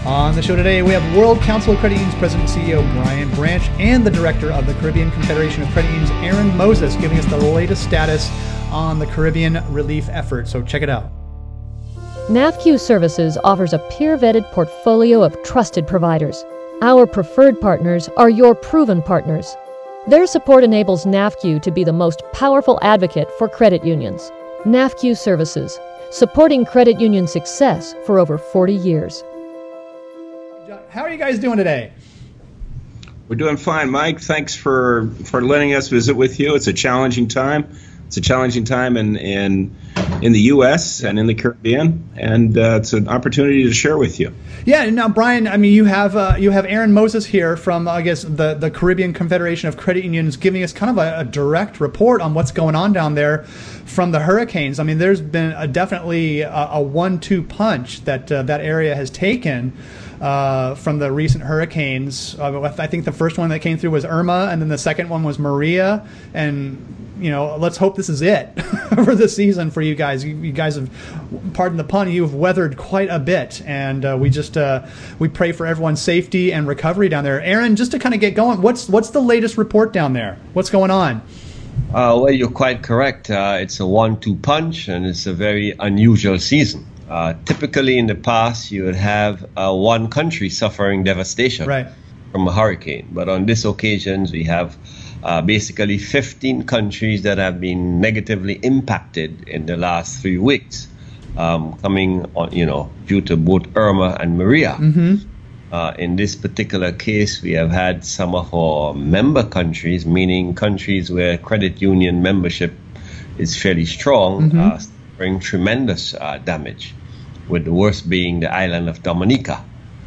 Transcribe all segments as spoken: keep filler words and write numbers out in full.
On the show today, we have World Council of Credit Unions President and C E O Brian Branch and the Director of the Caribbean Confederation of Credit Unions, Aaron Moses, giving us the latest status on the Caribbean relief effort. So check it out. NAFCU Services offers a peer-vetted portfolio of trusted providers. Our preferred partners are your proven partners. Their support enables NAFCU to be the most powerful advocate for credit unions. NAFCU Services, supporting credit union success for over forty years. How are you guys doing today? We're doing fine, Mike. Thanks for, for letting us visit with you. It's a challenging time. It's a challenging time in in, in the U S and in the Caribbean, and uh, it's an opportunity to share with you. Yeah. Now, Brian, I mean, you have uh, you have Aaron Moses here from, I guess, the, the Caribbean Confederation of Credit Unions, giving us kind of a, a direct report on what's going on down there from the hurricanes. I mean, there's been a, definitely a, a one two punch that uh, that area has taken. Uh, from the recent hurricanes. Uh, I think the first one that came through was Irma, and then the second one was Maria. And, you know, let's hope this is it for the season for you guys. You, you guys have, pardon the pun, you've weathered quite a bit. And uh, we just, uh, we pray for everyone's safety and recovery down there. Aaron, just to kind of get going, what's what's the latest report down there? What's going on? Uh, well, you're quite correct. Uh, it's a one two punch, and it's a very unusual season. Uh, typically in the past, you would have uh, one country suffering devastation right. from a hurricane. But on this occasion, we have uh, basically fifteen countries that have been negatively impacted in the last three weeks, um, coming on, you know, due to both Irma and Maria. Mm-hmm. Uh, in this particular case, we have had some of our member countries, meaning countries where credit union membership is fairly strong, mm-hmm. uh, bring tremendous uh, damage, with the worst being the island of Dominica.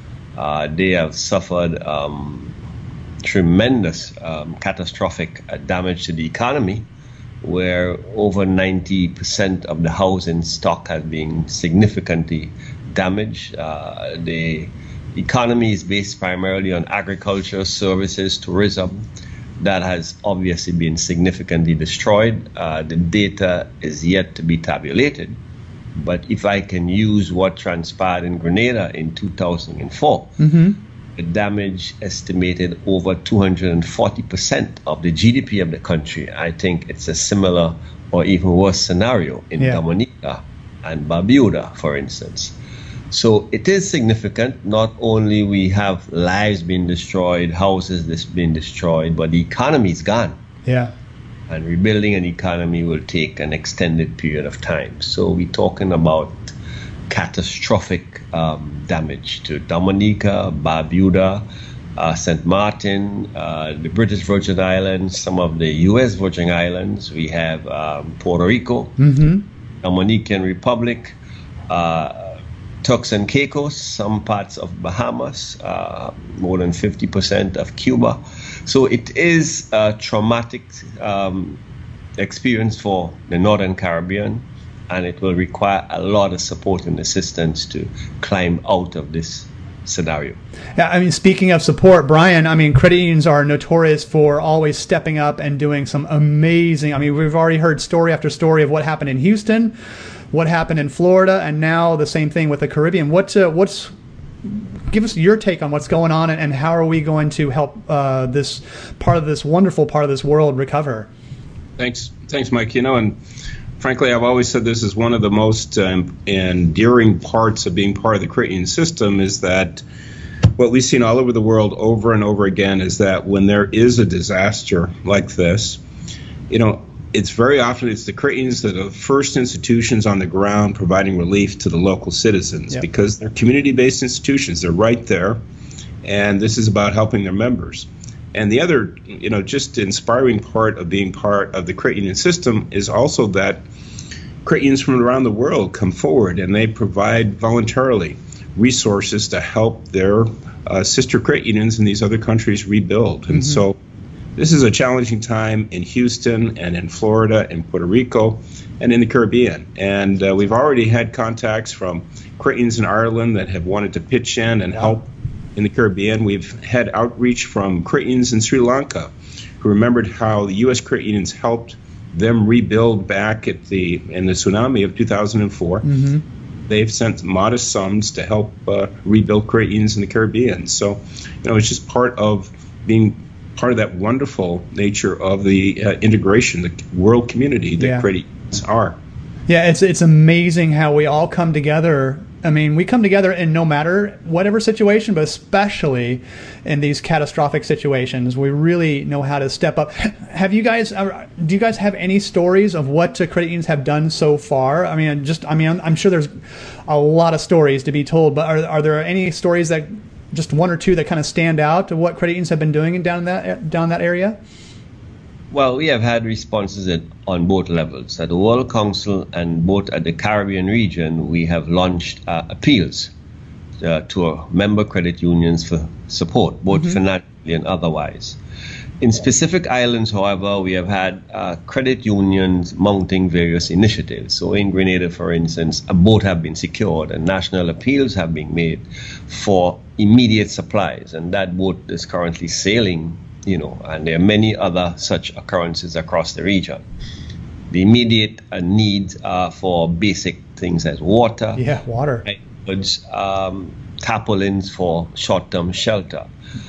Uh, they have suffered um, tremendous um, catastrophic uh, damage to the economy, where over ninety percent of the housing stock has been significantly damaged. Uh, the economy is based primarily on agriculture, services, tourism. That has obviously been significantly destroyed. Uh, the data is yet to be tabulated. But if I can use what transpired in Grenada in two thousand four, mm-hmm. the damage estimated over two hundred forty percent of the G D P of the country. I think it's a similar or even worse scenario in yeah. Dominica and Barbuda, for instance. So it is significant. Not only we have lives being destroyed, houses that's being destroyed, but the economy is gone. Yeah. And rebuilding an economy will take an extended period of time. So we're talking about catastrophic um, damage to Dominica, Barbuda, uh, Saint Martin, uh, the British Virgin Islands, some of the U S Virgin Islands. We have um, Puerto Rico, mm-hmm. Dominican Republic, uh, Turks and Caicos, some parts of Bahamas, uh, more than fifty percent of Cuba. So it is a traumatic um, experience for the Northern Caribbean, and it will require a lot of support and assistance to climb out of this scenario. Yeah, I mean, speaking of support, Brian, I mean, credit unions are notorious for always stepping up and doing some amazing, I mean, we've already heard story after story of what happened in Houston, what happened in Florida, and now the same thing with the Caribbean. What, uh, what's, give us your take on what's going on, and, and how are we going to help uh, this part of this wonderful part of this world recover? Thanks, thanks, Mike. You know, and frankly, I've always said this is one of the most um, endearing parts of being part of the credit union system is that what we've seen all over the world over and over again is that when there is a disaster like this, you know, it's very often it's the credit unions that are the first institutions on the ground providing relief to the local citizens yep. because they're community-based institutions. They're right there, and this is about helping their members. And the other, you know, just inspiring part of being part of the credit union system is also that credit unions from around the world come forward and they provide voluntarily resources to help their uh, sister credit unions in these other countries rebuild. Mm-hmm. And so this is a challenging time in Houston and in Florida and Puerto Rico and in the Caribbean. And uh, we've already had contacts from credit unions in Ireland that have wanted to pitch in and help in the Caribbean. We've had outreach from credit unions in Sri Lanka who remembered how the U S credit unions helped them rebuild back at the in the tsunami of two thousand four. Mm-hmm. they've sent modest sums to help uh, rebuild credit unions in the Caribbean. So, you know, it's just part of being part of that wonderful nature of the uh, integration, the world community that yeah. credit unions are. Yeah, it's it's amazing how we all come together. I mean, we come together in no matter whatever situation, but especially in these catastrophic situations, we really know how to step up. Have you guys, do you guys have any stories of what uh, credit unions have done so far? I mean, just, I mean, I'm, I'm sure there's a lot of stories to be told, but are, are there any stories that, just one or two that kind of stand out to what credit unions have been doing down that, down that area? Well, we have had responses at, on both levels. At the World Council and both at the Caribbean region, we have launched uh, appeals uh, to our member credit unions for support, both mm-hmm. financially and otherwise. In specific islands, however, we have had uh, credit unions mounting various initiatives. So in Grenada, for instance, a boat have been secured and national appeals have been made for immediate supplies. And that boat is currently sailing, you know, and there are many other such occurrences across the region. The immediate uh, needs are for basic things as water, yeah, water, goods, um, tarpaulins for short-term shelter.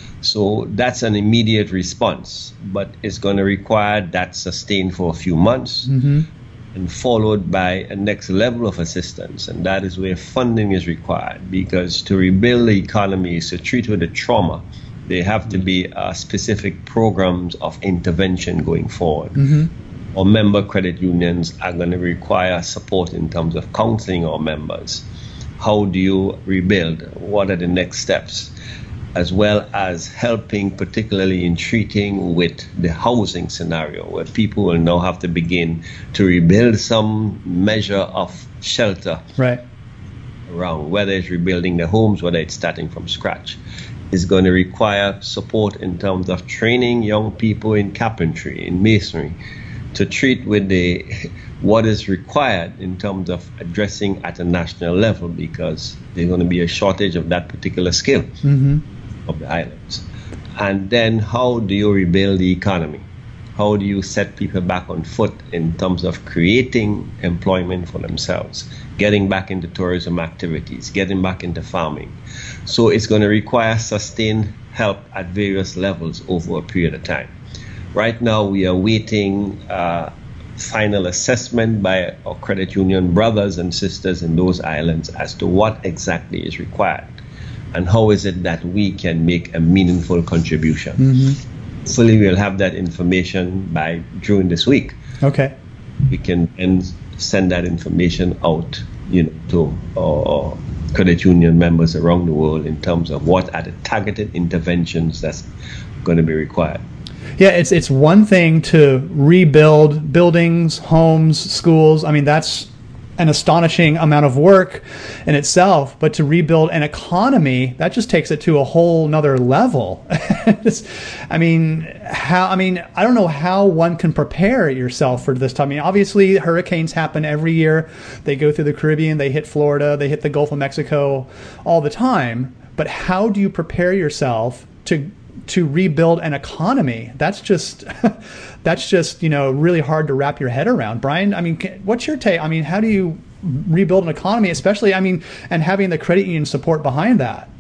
So that's an immediate response, but it's going to require that sustained for a few months mm-hmm. and followed by a next level of assistance, and that is where funding is required, because to rebuild the economy is to treat with the trauma. There have to be uh, specific programs of intervention going forward. Mm-hmm. Our member credit unions are going to require support in terms of counseling our members. How do you rebuild? What are the next steps? As well as helping, particularly in treating with the housing scenario, where people will now have to begin to rebuild some measure of shelter right. around, whether it's rebuilding their homes, whether it's starting from scratch. Is going to require support in terms of training young people in carpentry, in masonry, to treat with the what is required in terms of addressing at a national level, because there's going to be a shortage of that particular skill mm-hmm. of the islands. And then how do you rebuild the economy? How do you set people back on foot in terms of creating employment for themselves, getting back into tourism activities, getting back into farming? So it's going to require sustained help at various levels over a period of time. Right now, we are waiting uh, final assessment by our credit union brothers and sisters in those islands as to what exactly is required and how is it that we can make a meaningful contribution. Mm-hmm. Hopefully, we'll have that information by June this week. Okay. We can then send that information out, you know, to our credit union members around the world in terms of what are the targeted interventions that's going to be required. Yeah, it's it's one thing to rebuild buildings, homes, schools. I mean, that's an astonishing amount of work in itself, but to rebuild an economy, that just takes it to a whole nother level. I mean, how, I mean, I don't know how one can prepare yourself for this time. I mean, obviously hurricanes happen every year. They go through the Caribbean, they hit Florida, they hit the Gulf of Mexico all the time. But how do you prepare yourself to to rebuild an economy? That's just, that's just, you know, really hard to wrap your head around. Brian, I mean, what's your take? I mean, how do you rebuild an economy, especially, I mean, and having the credit union support behind that?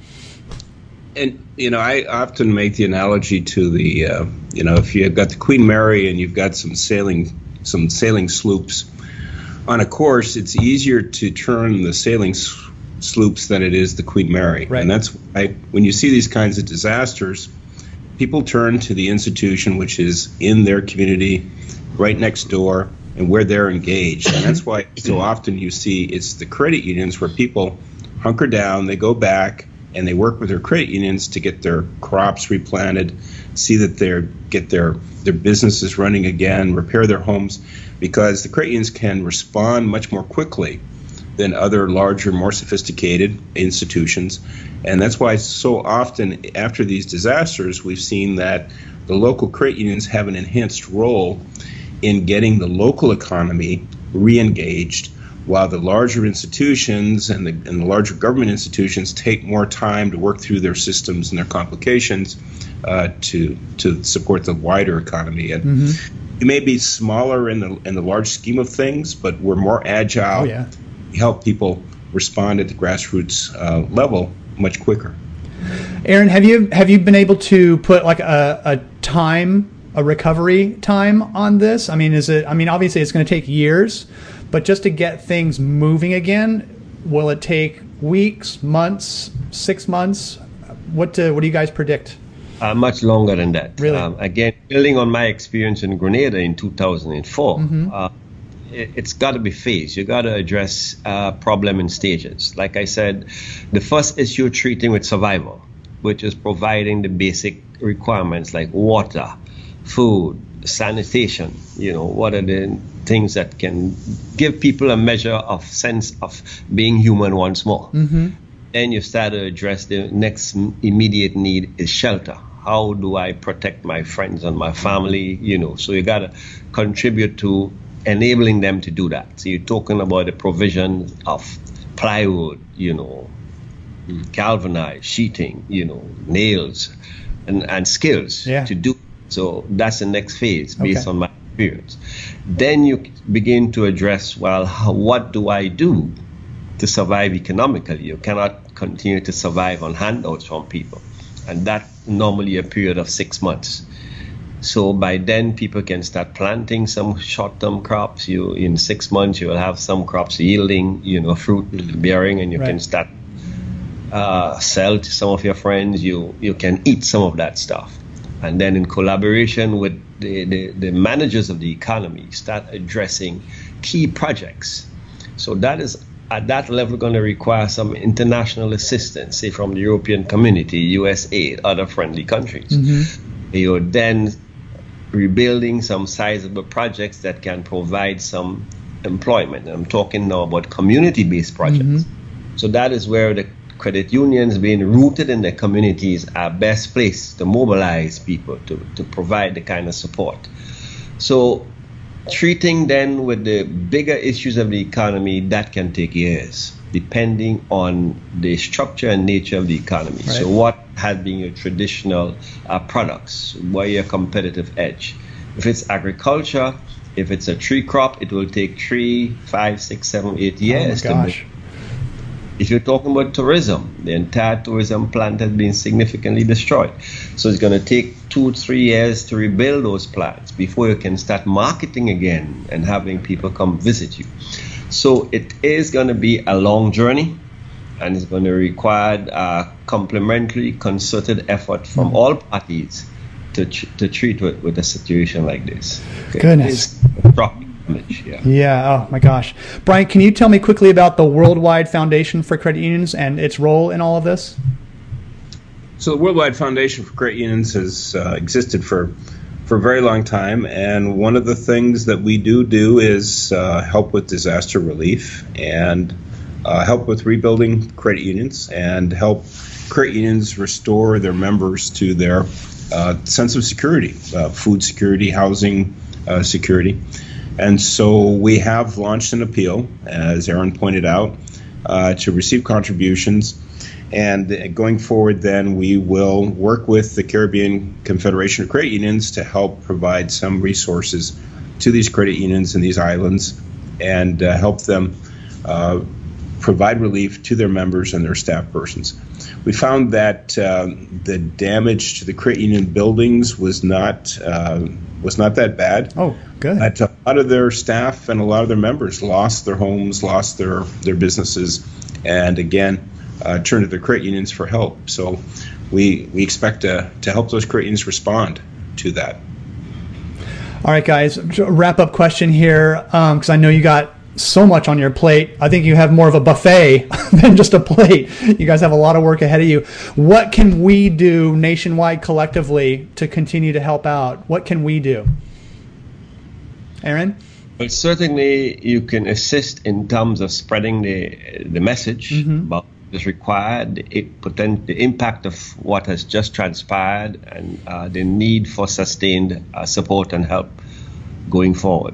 And, you know, I often make the analogy to the, uh, you know, if you've got the Queen Mary and you've got some sailing, some sailing sloops on a course, it's easier to turn the sailing sloops than it is the Queen Mary. Right. And that's why when you see these kinds of disasters, people turn to the institution which is in their community, right next door, and where they're engaged. And that's why so often you see it's the credit unions where people hunker down, they go back, and they work with their credit unions to get their crops replanted, see that they get their, their businesses running again, repair their homes, because the credit unions can respond much more quickly than other larger, more sophisticated institutions. And that's why so often after these disasters, we've seen that the local credit unions have an enhanced role in getting the local economy re-engaged, while the larger institutions and the, and the larger government institutions take more time to work through their systems and their complications uh, to to support the wider economy. And mm-hmm. it may be smaller in the in the large scheme of things, but we're more agile. Oh, yeah. Help people respond at the grassroots uh, level much quicker. Aaron, have you have you been able to put like a, a time, a recovery time on this? I mean, is it? I mean, obviously it's going to take years, but just to get things moving again, will it take weeks, months, six months? What do, what do you guys predict? Uh, much longer than that. Really? Um, again, building on my experience in Grenada in two thousand four, Mm-hmm. uh, it, it's got to be phased. You got to address uh, problem in stages. Like I said, the first issue you're treating with survival, which is providing the basic requirements like water, food, sanitation. You know, what are the things that can give people a measure of sense of being human once more. Mm-hmm. Then you start to address the next immediate need is shelter. How do I protect my friends and my family? You know, so you got to contribute to enabling them to do that. So you're talking about the provision of plywood, you know, galvanized sheeting, you know, nails, and, and skills yeah. to do. So that's the next phase based Okay. on my experience. Then you begin to address, well, how, what do I do to survive economically? You cannot continue to survive on handouts from people. And that normally a period of six months. So by then people can start planting some short-term crops. You in six months you will have some crops yielding, you know, fruit bearing, and you Right. can start uh, sell to some of your friends. You you can eat some of that stuff. And then in collaboration with the, the, the managers of the economy, start addressing key projects. So that is at that level going to require some international assistance, say from the European community, U S A I D, other friendly countries. Mm-hmm. You're then rebuilding some sizable projects that can provide some employment. And I'm talking now about community-based projects. Mm-hmm. So that is where the credit unions, being rooted in their communities, are best placed to mobilize people to, to provide the kind of support. So treating then with the bigger issues of the economy, that can take years, depending on the structure and nature of the economy. Right. So what has been your traditional uh, products? What are your competitive edge? If it's agriculture, if it's a tree crop, it will take three, five, six, seven, eight years Oh my to gosh. make. If you're talking about tourism, the entire tourism plant has been significantly destroyed. So it's going to take two, three years to rebuild those plants before you can start marketing again and having people come visit you. So it is going to be a long journey, and it's going to require a complementary, concerted effort from all parties to tr- to treat with, with a situation like this. Okay? Goodness. It's shocking image, yeah. Yeah. Oh my gosh. Brian, can you tell me quickly about the Worldwide Foundation for Credit Unions and its role in all of this? So the Worldwide Foundation for Credit Unions has uh, existed for for a very long time, and one of the things that we do do is uh, help with disaster relief and uh, help with rebuilding credit unions and help credit unions restore their members to their uh, sense of security, uh, food security, housing uh, security. And so we have launched an appeal, as Aaron pointed out, uh, to receive contributions. And going forward, then, we will work with the Caribbean Confederation of Credit Unions to help provide some resources to these credit unions in these islands and uh, help them uh, provide relief to their members and their staff persons. We found that uh, the damage to the credit union buildings was not uh, was not that bad. Oh, good. That a lot of their staff and a lot of their members lost their homes, lost their, their businesses, and again, uh, turned to their credit unions for help. So we we expect to, to help those credit unions respond to that. All right, guys, wrap up question here, because um, I know you got so much on your plate. I think you have more of a buffet than just a plate. You guys have a lot of work ahead of you. What can we do nationwide collectively to continue to help out? What can we do? Aaron? Well, certainly you can assist in terms of spreading the the message Mm-hmm. about what is required, the, potent, the impact of what has just transpired, and uh, the need for sustained uh, support and help going forward.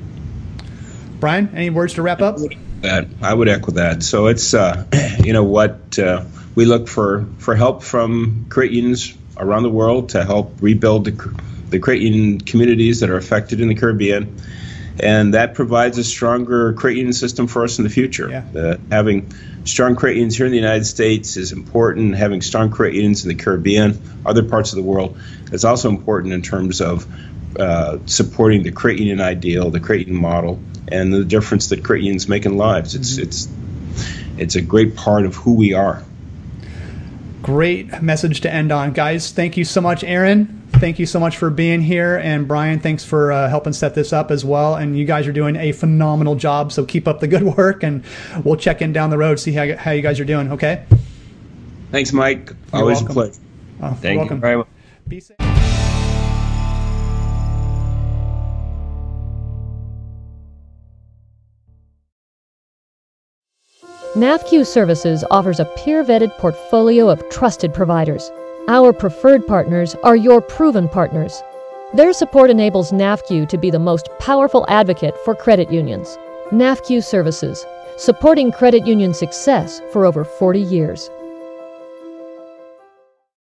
Brian, any words to wrap up? That I would echo that. So it's uh, you know what uh, we look for for help from credit unions around the world to help rebuild the, the credit union communities that are affected in the Caribbean, And that provides a stronger credit union system for us in the future. Yeah. Uh, having strong credit unions here in the United States is important. Having strong credit unions in the Caribbean, other parts of the world, is also important in terms of uh, supporting the credit union ideal, the credit union model, and the difference that credit unions make in lives. It's mm-hmm. it's it's a great part of who we are. Great message to end on, guys. Thank you so much, Aaron. Thank you so much for being here, and Brian, thanks for uh, helping set this up as well. And you guys are doing a phenomenal job, so keep up the good work, and we'll check in down the road, see how, how you guys are doing, okay? Thanks, Mike. You're Always welcome. a pleasure. Oh, Thank welcome. you very much. Be safe. NAFCU Services offers a peer-vetted portfolio of trusted providers. Our preferred partners are your proven partners. Their support enables NAFCU to be the most powerful advocate for credit unions. NAFCU Services, supporting credit union success for over forty years.